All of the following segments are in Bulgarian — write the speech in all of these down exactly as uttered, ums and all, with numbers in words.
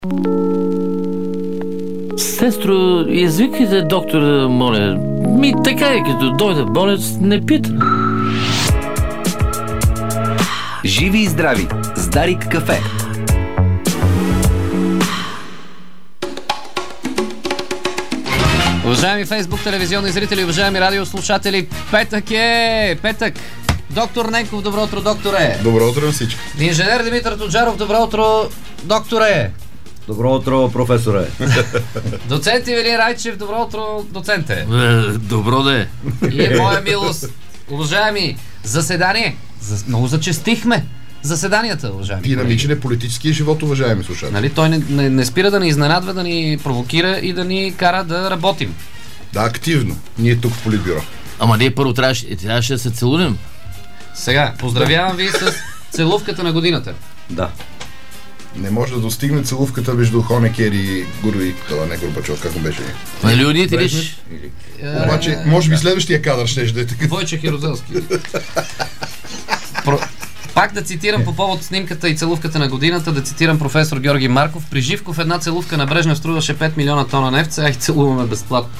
Сестро, извикайте доктора, моля. Ми така е, като дойде болец, не пита. Живи и здрави с Дарик кафе. Уважаеми Фейсбук телевизионни зрители, уважаеми радиослушатели, петък е! Петък! Доктор Ненков, добро утро, докторе! Добро утро на всички! Инженер Димитър Тоджаров, добро утро, докторе! Добро утро, професоре! Доцент Ивелин Райчев, добро утро, доценте! Е, добро да е! И е моя милост! Уважаеми, заседание! За... Много зачестихме заседанията, уважаеми. Динамичен е политическия живот, уважаеми слушатели. Нали, той не, не, не спира да ни изненадва, да ни провокира и да ни кара да работим. Да, активно. Ние тук в Политбюро. Ама ние първо трябваше, трябваше да се целунем. Сега, поздравявам ви с целувката на годината. Да. Не може да достигне целувката между Хонекер и Гурви, това не Горбачов, как му беше. Леонид Илич. Обаче, може би следващия кадър ще е така. Войчех Ярузелски. Про... Пак да цитирам по повод снимката и целувката на годината, да цитирам професор Георги Марков. При Живков една целувка на Брежнев струваше пет милиона тона нефт, сега и целуваме безплатно.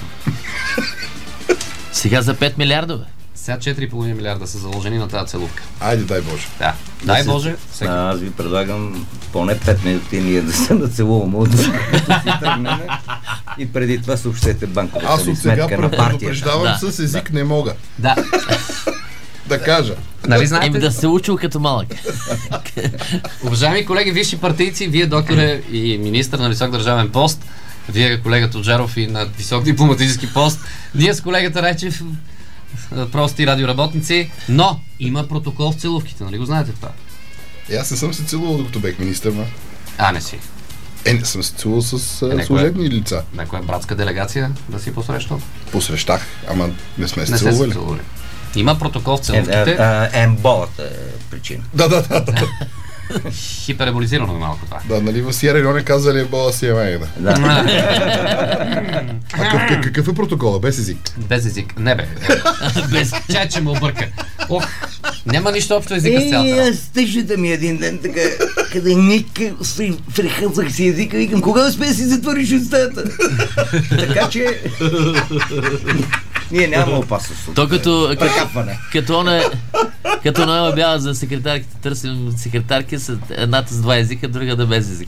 Сега за пет милиарда, бе. Сега четири и половина милиарда са заложени на тази целувка. Айде, дай Боже. Да, дай Боже. Всеки. Аз ви предлагам поне пет минути ние да се нацелуваме от си тръгнем и преди това съобщете банковата Аз ни от сега сметка на партията. предупреждавам Да. с език не мога Да. да кажа. Нали знаете? Еми да се учил като малък. Уважаеми колеги, висши партийци, вие, докторе и министър на висок държавен пост, вие, колега Тоджаров, и на висок дипломатически пост, ние с колегата Райчев, прости радиоработници, но има протокол в целувките, нали го знаете това? Е, аз не съм се целувал, докато бех министър, ма. А, не си. Е, не съм се целувал с Е, а, служебни лица. Някоя братска делегация да си посрещал? Посрещах, ама не сме се Не сте се целували. целували. Има протокол в Е, целувките. а, а, емболата е причина. Да, да, да, да. Хипереболизирано е малко това. Да, нали в Сиера Леоне казали е бола си е майна. Да. А какъв, какъв е протокола? Без език? Без език. Не бе. Без чай, че му обърка. Ох, няма нищо общо езика с цялата. Е, аз тъжата ми един ден така, къде нека прехъзах си езика, викам, кога успе да си затвориш устата? Така че ние нямаме опасност от То като, прекапване. като он е, като он е бяла за секретарките, търсим секретарки с едната с два езика, другата без език.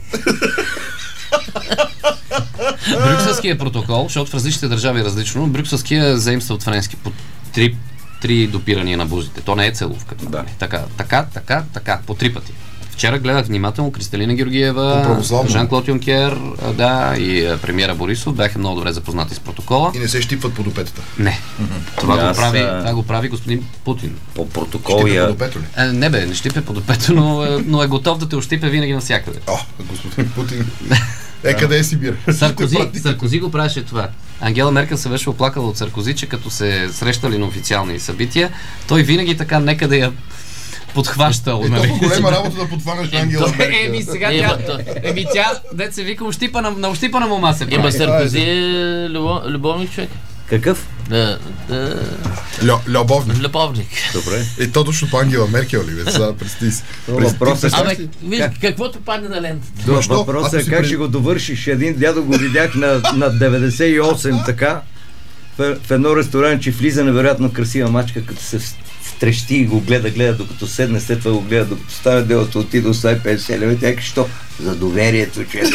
Брюкселския протокол, защото в различните държави е различно, брюкселския заимства от френски по три, три допирания на бузите. То не е целувка. Да. Така, така, така, така, по три пъти. Вчера гледах внимателно Кристалина Георгиева, По-православно. Жан-Клод Юнкер, а, да, и а, премиера Борисов бяха много добре запознати с протокола. И не се щипват по допетата. Не. Това, Аз, го прави, а- това го прави господин Путин. По протокол Щипят по я... допето ли? Е, не бе, не щипе по допето, но, е- но е готов да те ощипе винаги навсякъде. О, господин Путин. Е, къде е Сибир? Саркози, Саркози го правеше това. Ангела Меркел се беше оплакала от Саркози, че като се срещали на официални събития, той винаги така нека да я подхващал. Е, нали? толкова голема работа да подхванеш Ангела Той- Меркел. Еми сега Е, тя, ма, то- еми тя, дет се вика, ощипана, на ощипана мома се Има прави. Саркози е любов, любовник човек. Какъв? Да, да, Лё, любовник. любовник. Добре. Е, то точно по Ангела Меркел ли, бе? Сега представи си. Това През- въпрос е- ти Абе, представи си? виж, Как? каквото падне на лентата. Защо? Въпросът Ако е си как пред- ще го довършиш. Един дядо го видях на, на деветдесет и осем така в, в едно ресторанче, влиза невероятно красива мачка, като се втрещи и го гледа, гледа, докато седне, след това го гледа, докато стане делото, отида, остави петдесет лева. Тя каза, що? За доверието, че е.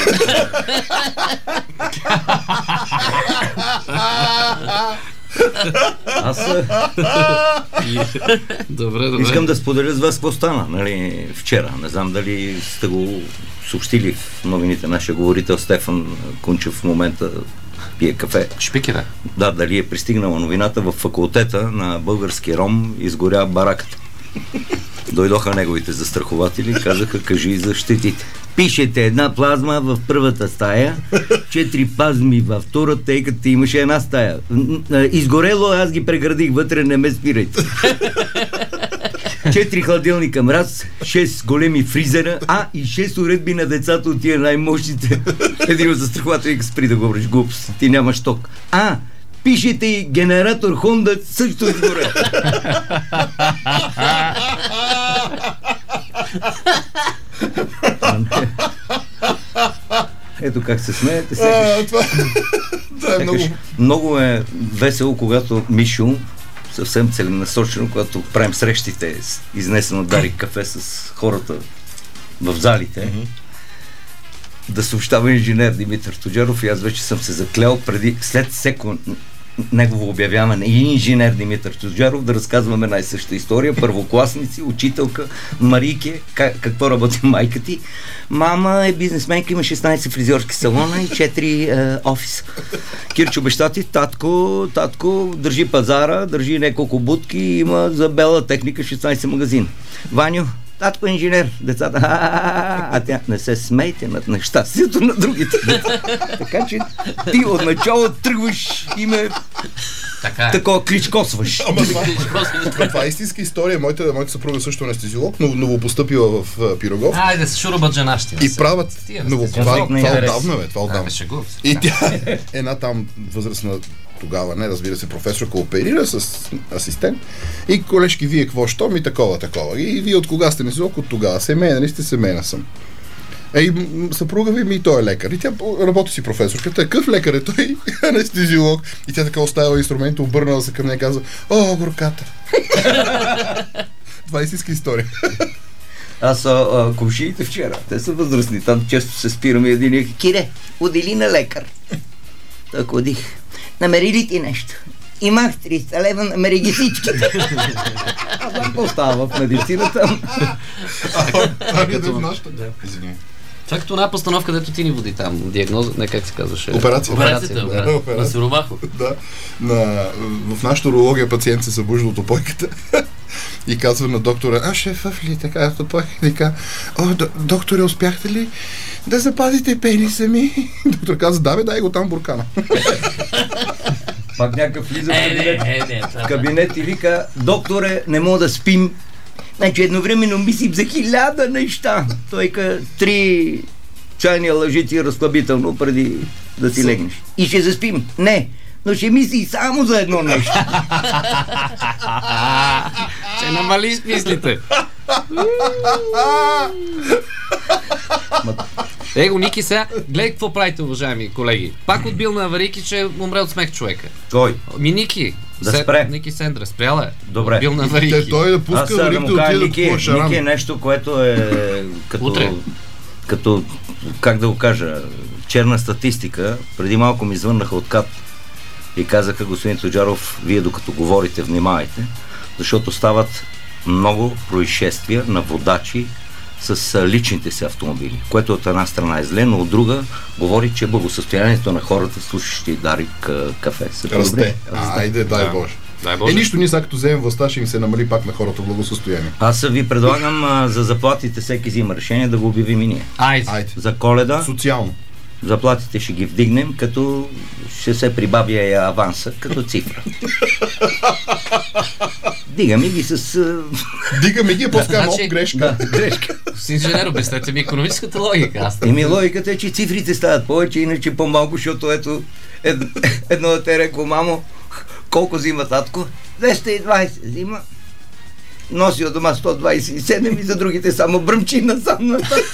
Аз а, Добре, добре. искам да споделя с вас какво стана, нали, вчера. Не знам дали сте го съобщили в новините. Нашия говорител Стефан Кунчев в момента пие кафе. Шпики, да. Да, дали е пристигнала новината в факултета на български ром, изгоря бараката. Дойдоха неговите застрахователи и казаха, кажи за щетите. Пишете една плазма в първата стая, четири плазми във втората, тъй като имаше една стая. Изгорело, аз ги преградих вътре, не ме спирайте. Четири хладилника мраз, шест големи фризера, а и шест уредби на децата от тия най-мощните. Един от застрахователите спри да говориш глупост. Ти нямаш ток. А, пишете и генератор Хонда също изгорел. Ето как се смеете. А, това, това е много... Много е весело, когато Мишо съвсем целенасочено, когато правим срещите с изнесено Дарик кафе с хората в залите, mm-hmm. да съобщава инженер Димитър Тоджаров и аз вече съм се заклел преди, след всеко негово обявяване и инженер Димитър Тоджаров да разказваме най-съща история. Първокласници, учителка, Марийке, как, какво работи майка ти. Мама е бизнесменка, има шестнайсет фризьорски салона и четири е, офиса. Кирчо баща ти, татко, татко държи пазара, държи няколко будки и има за бела техника шестнайсет магазина. Ваню, татко е инженер, децата, а тя не се смейте над нещастието на другите. Така че ти отначало тръгваш и ме така такова кличкосваш. Ама това, това е истинска история. Моята, моята съпруга също е анестезиолог, но новопостъпила в uh, Пирогов. Айде, с шурубаджанащина. И правят ново... Това, това отдавна, бе, това отдавна. И тя, една там възрастна тогава, не, разбира се, професорка оперира с асистент и колежки, вие какво, що ми такова, такова. И вие от кога сте анестезиолог? От тогава. Семейна ли сте? Семейна съм. Ей, съпруга ви ми и той е лекар. И тя работи си професорка. Такъв лекар е той, анестезиолог. И тя така оставила инструмента, обърнала се към нея и казва: о, горката. Това е истинска история. Аз а, комшиите вчера, те са възрастни, там често се спираме един и Кире, отдели на лекар. Так одих. Намери ли ти нещо? Имах триста лева, намери ги всичките. А там остава в медицината. Това е в нашата. Извиня. Това е като една постановка, дето ти ни води там. Диагноза, не как се казваше. Операция. Операцията, да, да, на Сиромахо. Да. На, в нашата урология пациент се събужда от опойката и казва на доктора: а шефът ли така от опойката? И казва: о, докторе, успяхте ли да запазите пениса ми? Доктор казва: да бе, дай го там буркана. Пак някакъв влиза в кабинет, е, не, в кабинет и вика: докторе, не мога да спим. Значи едновременно мислим за хиляда неща. Той ка три чайни лъжици разслабително преди да си легнеш. И ще заспим. Не, но ще мисли само за едно нещо. Ще намалиш мислите. Его, Ники, сега, гледай какво правите, уважаеми колеги. Пак отбил на аварийки, че умре от смех човека. Кой? Ми Ники. Да Сет, спре. Ники Сендра, спряла е. Добре. Отбил на аварийки. Той да пуска аварийки да отиде да купува шаран. Ники е нещо, което е като, Утре. като, как да го кажа, черна статистика. Преди малко ми звъннаха от КАТ и казаха: господин Тоджаров, вие докато говорите, внимавайте, защото стават много происшествия на водачи с личните си автомобили, което от една страна е зле, но от друга говори, че благосъстоянието на хората, слушащи Дарик кафе, са Расте. добре. Айде, дай Да. Боже. Дай Боже. Е, нищо, ние сега като вземем властта, ще им се намали пак на хората благосъстояние. Аз ви предлагам а, за заплатите, всеки взима решение, да го обявим и ние. Айде. Айде. За Коледа Социално. заплатите ще ги вдигнем, като ще се прибавя и аванса като цифра. Дигаме ги с... а, Дигаме ги, после Значи- малко грешка. Да, грешка. С инженер, обяснете ми икономическата логика. Аз Еми логиката е, че цифрите стават повече, иначе по-малко, защото ето ед, едно да те рекло: мамо, колко взима татко? двеста и двайсет взима. Носи от дома сто двайсет и седем и за другите само бръмчи насам нататък.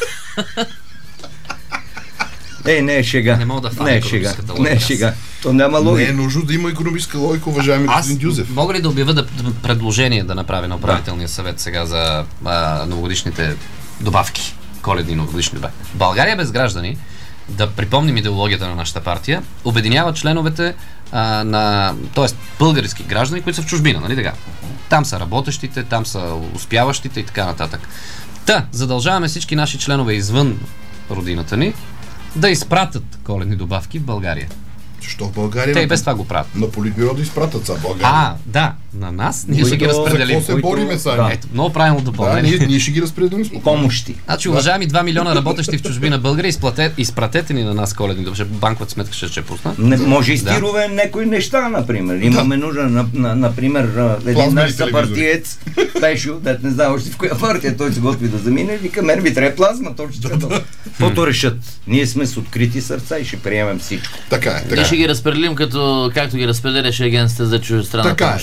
Е, не е шега. Не мога да фана Не е шега. икономическата Не е логика. шега. То няма Не е логика. нужно да има икономическа логика, уважаеми Аз господин Дюзев. мога ли да обявя да, да, предложение да направи на управителния съвет сега за а, новогодишните добавки, коледни новогодишни добавки? България без граждани, да припомним идеологията на нашата партия, обединява членовете а, на, т.е. български граждани, които са в чужбина, нали така? Там са работещите, там са успяващите и така нататък. Та, задължаваме всички наши членове извън родината ни да изпратят коледни добавки в България. Защо в България? Те и на- без това го правят. На Политбюро да изпратят са България. А, да, на нас ние ще ги Които- разпределим. За какво се бориме сега? Ето, много правилно Да, допълнение. ние, ние ще ги разпределим спокойно. Помощи. Значи, уважаеми два милиона работещи в чужбина българи, изплате, изпратете ни на нас коледни добавки. Банковата сметка ще ще пусна. Не, може и Да. стирове някои неща, например. Имаме нужда, на, на, например, а, един Плазмени наш телевизори. съпартиец, Пешо, дет не знае още в коя партия, той се готви да замине, вика: мен ми трябва плазма, точно това. Каквото решат. Ние сме с открити сърца и ще приемем всичко. Така е, така Ние ще е. ги разпределим като, както ги разпределяше агенцията за чуждестранна Така е, помощ на така време.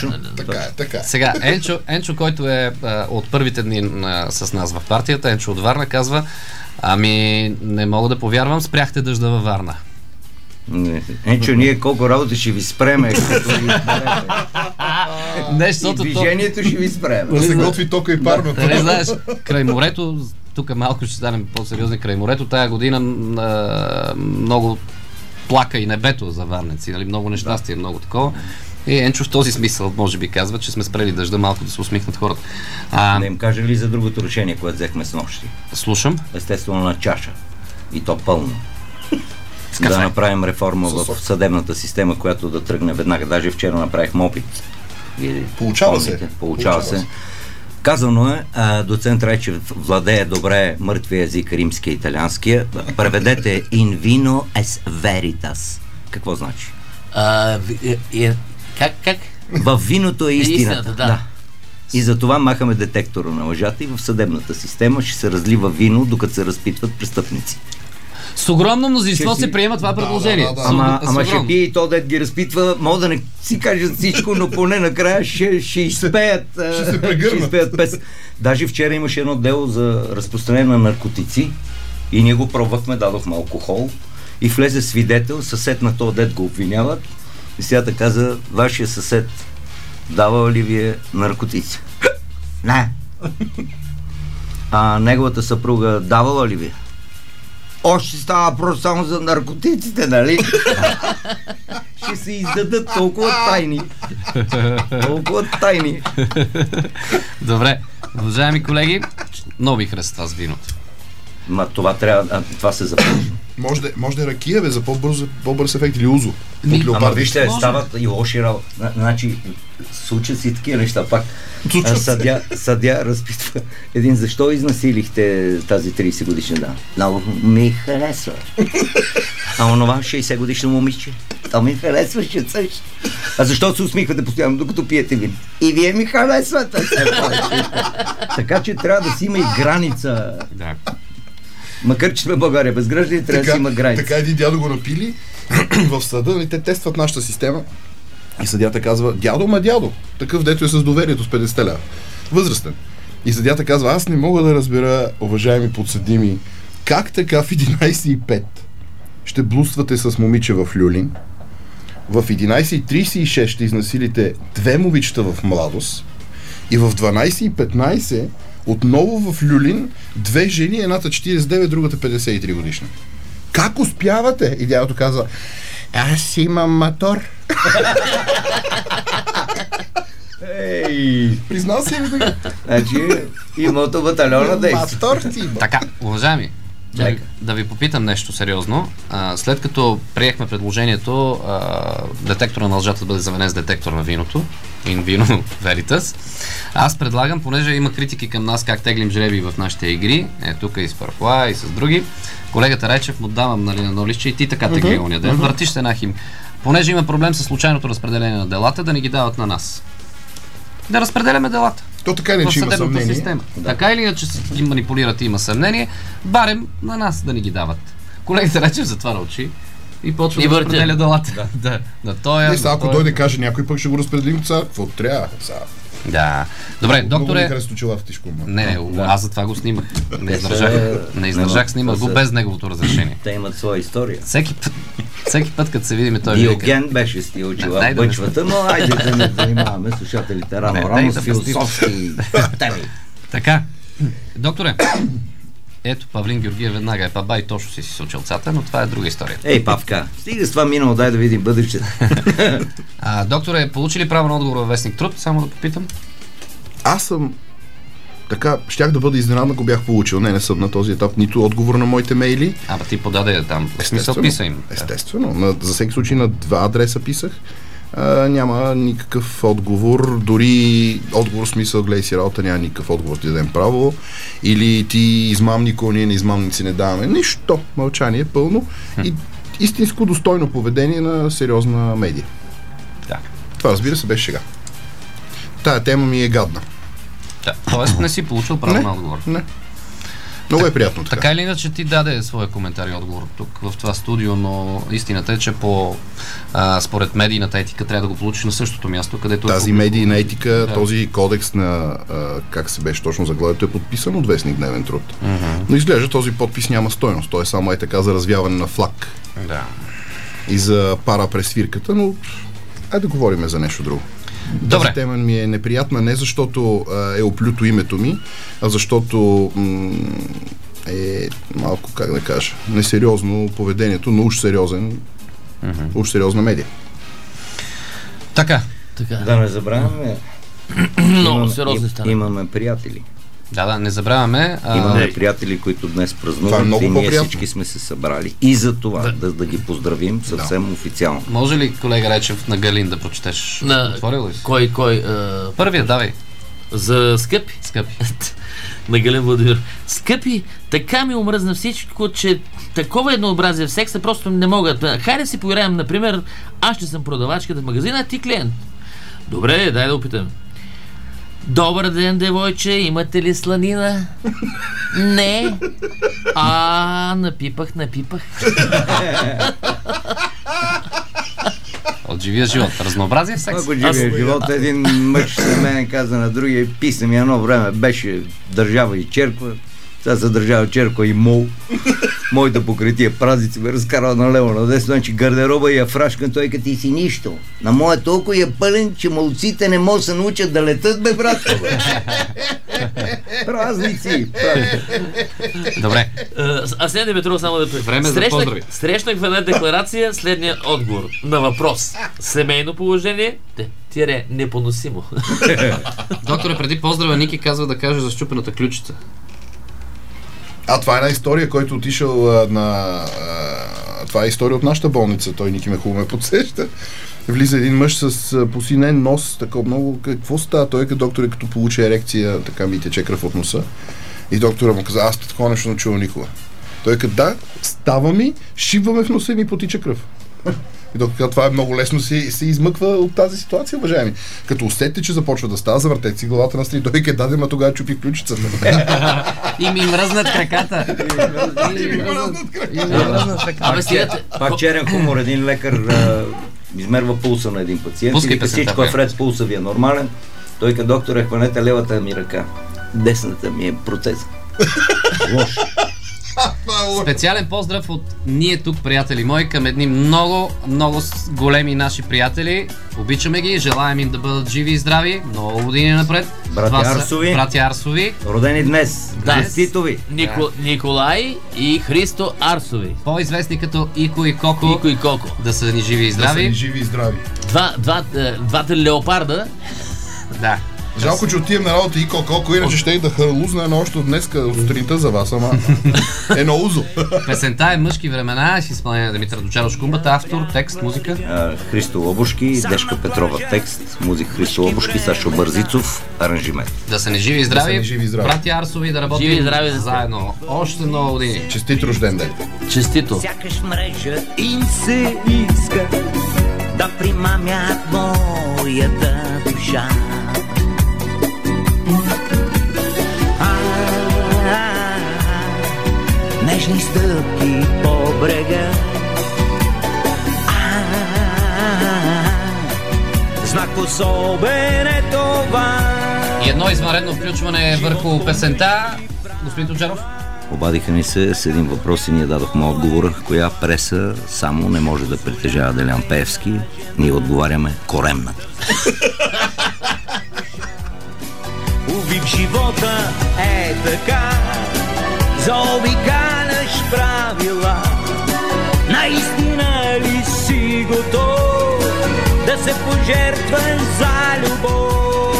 Точно. Така е, така е. Сега, Енчо, Енчо, който е а, от първите дни а, с нас в партията, Енчо от Варна, казва: ами, не мога да повярвам, спряхте дъжда във Варна. Не. Енчо, ние колко работа ще ви спреме, като ви спреме. Не, И защото движението ще ви спреме. Да се готви тока и парното. Не знаеш, край морето, тук малко ще станем по-сериозни, край морето, тая година а, много плака и небето за варненци, нали? Много нещастие, много такова. И Енчо в този смисъл, може би, казва, че сме спрели дъжда, малко да се усмихнат хората. А, Не им кажа ли за другото решение, което взехме с нощи? слушам. Естествено на чаша. И то пълно. кафе. Да направим реформа в съдебната система, която да тръгне веднага. Даже вчера направихме опит. Вие Получава помните? се. Получава, Получава се. се. Казано е, а, доцент Райчев владее добре мъртвия език, римския, италианския. Преведете in vino es veritas. Какво значи? А, ви- е, е, как, как? В виното е истината. истината, да. И за това махаме детектора на лъжата и в съдебната система ще се разлива вино, докато се разпитват престъпници. С огромно мнозинство Ще се си- приема това Да, предложение. да, да, да. С- Ама, с ама ще огромно. пие и то, дет ги разпитва, мога да не си кажат всичко, но поне накрая ще, ще изпеят, ще се а, прегърнат. ще изпеят пес. Даже вчера имаше едно дело за разпространение на наркотици и ние го пробвахме, дадохме алкохол и влезе свидетел, съсед на този дет го обвиняват и сега каза: вашия съсед давал ли ви е наркотици? Не. А неговата съпруга давала ли ви е? Още става просто само за наркотиците, нали? Ще се издадат толкова тайни. Толкова тайни. Добре, уважаеми колеги, много ви харесва това с виното. Ма това трябва, а, това се започва. Може да, може да е ракия, бе, за по-бърз, по-бърз ефект или узо. Ми, От Ама леопард. вижте, Може. стават и лоши работи. Значи, случат си такива неща. Пак Случват а, се. съдя, съдя разпитва един: защо изнасилихте тази трийсет годишна дама? Много ми харесва. А онова шейсет годишно момиче? То ми харесваше също. А защо се усмихвате постоянно, докато пиете вино? И вие ми харесвате. Така че трябва да си има и граница. Да. Макар че сме България безграждани, трябва да си има граница. така един дядо го напили в съда, нали, те тестват нашата система и съдята казва: дядо, ма дядо, такъв дето е с доверието с петдесет лева. Възрастен. И съдята казва: аз не мога да разбера, уважаеми подсъдими, как така в единайсет и пет ще блудствате с момиче в Люлин, в единайсет и трийсет и шест ще изнасилите две момичета в младост и в дванайсет и петнайсет отново в Люлин две жени, едната четирийсет и девет, другата петдесет и три годишна. Как успявате? И дядото казва: аз имам мотор. Ей! Признал си ли така? Значи, имото батальона действа. Мотор си има. Така, уважаеми, да, Чакай. да ви попитам нещо сериозно. А, след като приехме предложението а, детектора на лъжата да бъде заменен с детектор на виното, in vino veritas, аз предлагам, понеже има критики към нас как теглим жреби в нашите игри, е тук и с Парфуа, и с други, колегата Райчев му давам, нали, на едно листче, и ти така тегли uh-huh, оня ден, uh-huh. въртиш една хим. Понеже има проблем с случайното разпределение на делата, да ни ги дават на нас. Да разпределяме делата То така не в че има съдебната съмнение. система. Да. Така или иначе ги манипулират и има съмнение, барем на нас да ни ги дават. Колегата Райчев затваря очи и почва И да въртя. разпределя делата. Да. Да. На тоя, Не, сега, на ако тоя. дойде каже някой, пък ще го разпределим цар. Какво трябва? Сега. Да. Добре, Много ми докторе. харесва очилата тишко. Не, не, Да. аз затова го снимах. Не Те издържах, са- не издържах, но- снимах те го са- без неговото разрешение. Те имат своя история. Всеки път, всеки път, като се видим, той вика. Диоген беше с тия Не, очила дай в да не бъчвата, но айде да не занимаваме слушателите Не, рано, дай рано да с философски теми. Така, докторе, ето Павлин Георгиев веднага е паба и точно си си с очилцата, но това е друга история. Ей, Павка, стига с това минало, дай да видим бъдещето. А, докторе, получи ли право на отговор във Вестник Труд? Само да попитам. Аз съм така, щях да бъда изненадан, ако бях получил. Не, не съм на този етап нито отговор на моите мейли. Ама ти подаде там. В смисъл писа им. Естествено. На, за всеки случай на два адреса писах. А, няма никакъв отговор. Дори отговор в смисъл: гледай си работа, няма никакъв отговор, ти дадем право. Или ти измамнико, ние на измамници не даваме. Нищо. Мълчание пълно. И истинско достойно поведение на сериозна медия. Да. Това, разбира се, беше шега. Тая тема ми е гадна. Да. Тоест не си получил право Не. на отговор. Не. Много е приятно така. Така или иначе ти даде своя коментар и отговор тук в това студио, но истината е, че по а, според медийната етика трябва да го получиш на същото място, където... Тази е медийна етика, да. Този кодекс на а, как се беше точно заглавието, е подписан от вестник Дневен труд. Uh-huh. Но изглежда този подпис няма стойност. Той е само е така за развяване на флаг. Да. И за пара през свирката, но айде да говорим за нещо друго. Добре. Тази тема ми е неприятна не защото а, е оплюто името ми, а защото м- е малко, как да кажа, несериозно поведението, но уж сериозен, mm-hmm. уж сериозна медия. Така. така. Да не забравяме. Много сериозни стана. Имаме приятели. Да, да, не забравяме. А... Имаме приятели, които днес празнуват е и ние по-приятно. всички сме се събрали. И за това да, да, да ги поздравим съвсем да. Официално. Може ли, колега Речев, на Галин да прочетеш? На... Отворил ли си? Кой, кой? А... Първият, давай. За скъпи? Скъпи. На Галин Владимир. Скъпи, така ми омръзна всичко, че такова еднообразие в секса просто не могат. Хайде си поиграем, например, аз ще съм продавачката в магазина, а ти клиент. Добре, дай да опитам. Добър ден, девойче, имате ли сланина? Не. А, напипах, напипах. От живия живот. Разнообразие в секс. От живия живот един мъж на мен каза на другия, писна ми едно време, беше държава и черква, сега за държава черква и мол. Моята покритие празници ме разкарва налево надесно, значи гардероба и афрашкан, той като ти си нищо. На моя толкова е пълен, че молците не могат да се научат да летат, бе, брат. Празници. Добре. А след Димитров само да пред... Време за поздрави. Срещнах в една декларация следния отговор на въпрос. Семейно положение, тире непоносимо. Докторе, преди поздрава Ники казва да каже за щупената ключица. А, това е една история, който отишъл а, на... А, това е история от нашата болница. Той Ники ме хубаво ме подсеща. Влиза един мъж с а, посинен нос, такова много... Какво става? Той като доктор, като получи ерекция, така ми тече кръв от носа. И доктора му каза, аз такова нещо не чувал никога. Той като да, става ми, шибваме в носа и ми потича кръв. И докато това е много лесно се, се измъква от тази ситуация, уважаеми. Като усетите, че започва да става, завъртете си главата на страни. Той къде даде, ма тогава чупи ключицата. И ми мръзнат краката. И ми мръзнат краката. Пак черен хумор, един лекар а, измерва пулса на един пациент. Пускай и вика, всичко е вред, пулса ви е нормален. Той като доктор е, хванете левата ми ръка. Десната ми е процес. Лош. Специален поздрав от ние тук, приятели мои, към едни много, много големи наши приятели. Обичаме ги, желаем им да бъдат живи и здрави, много години напред. Братя Арсови. Братя Арсови. Родени днес. Да. Честитови. Нико, Николай и Христо Арсови. По-известни като Ико и Коко. Ико и Коко. Да са ни живи и здрави. Да са ни живи и здрави. Два, два, двата леопарда. Да. Жалко, че отивам на работа и колко, иначе ще и да харлузна едно още от днеска от сутринта за вас, ама едно узо. Песента е Мъжки времена, с изпълнение на Димитър Дочаров Шкумбата, автор, текст, музика. А, Христо Лобушки, Дешка Петрова текст, музика Христо Лобушки, Сашо Бързицов, аранжимент. Да са ни живи и здрави, да са живи и здрави. Братя Арсови, да работим живи и здрави заедно още много години. Честит рожден ден. Честито. Сякаш мрежа им се иска да примамят моята душа. Нежни стъпки по брега, знак особен е това. И едно извънредно включване върху песента. Господин Тоджаров. Обадиха ни се с един въпрос и ние дадохме отговора, коя преса само не може да притежава Делян Пеевски. Ние отговаряме коремната. Уви в живота е така, заобикаляш правила. Наистина ли си готов да се пожертваш за любов?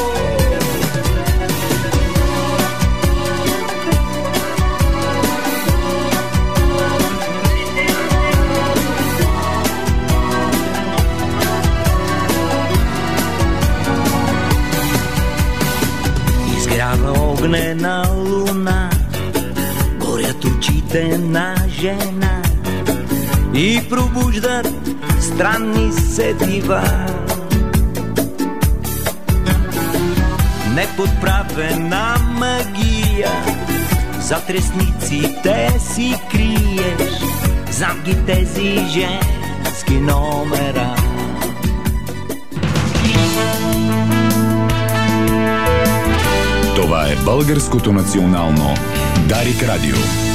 Изгрява огнена луна, горят очите на жена и пробуждат странни сетива. Неподправена магия зад ресниците си криеш, знам ги тези женски номера. Това е Българското национално Дарик Радио.